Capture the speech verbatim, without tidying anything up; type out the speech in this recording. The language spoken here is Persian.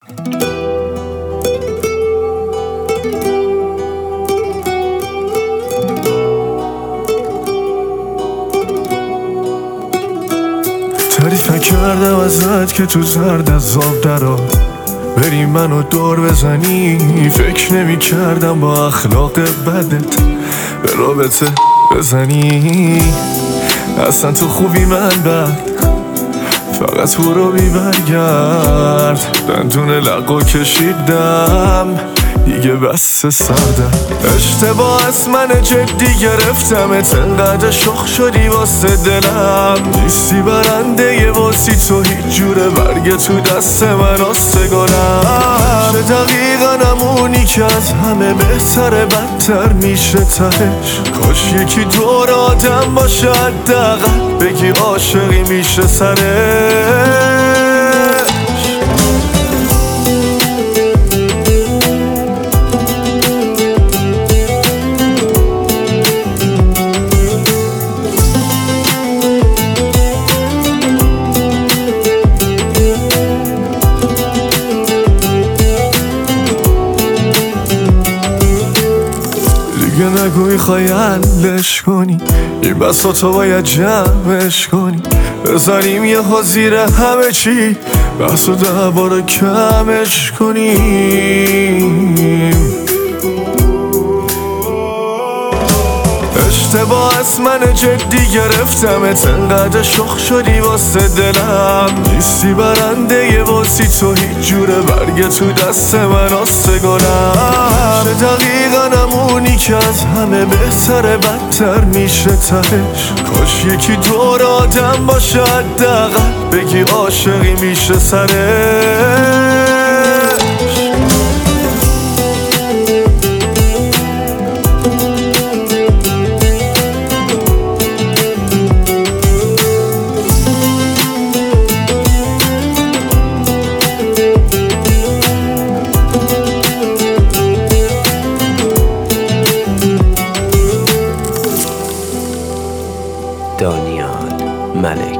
تعریف نکردم ازت که تو زرد از آب درا بری منو دور بزنی. فکر نمی کردم با اخلاق بدت به رابطه بزنی. اصلا تو خوبی من بد، فقط برو بی برگرد. دندون لقو کشیدم دیگه بس سردم. اشتباه از من جدی گرفتمت، انقدر شخ شدی واسه دلم. نیستی برنده یه واسی تو هیچ جوره، برگه تو دست من آستگارم. چه دقیقا نمونی که از همه بهتره بدتر میشه تهش. کاش یکی دور آدم باشه حداقل بگی عاشقی میشه سرش. دیگه نگو میخوای حلش کنی، این بسا تو باید جمعش کنی. بزنیم یه ها زیر همه چی، بحث و دعوا کمش کنیم. اشتباه از من جدی گرفتمت، انقدر شخ شدی واسه دلم. نیستی برنده یه واسی تو هیچ جوره، برگه تو دست من آستگارم. چه دقیقا نمونی که از همه بهتره بدتر میشه تهش. کاش یکی دور آدم باشه حداقل بگی عاشقی میشه سرش. دانیال ملک.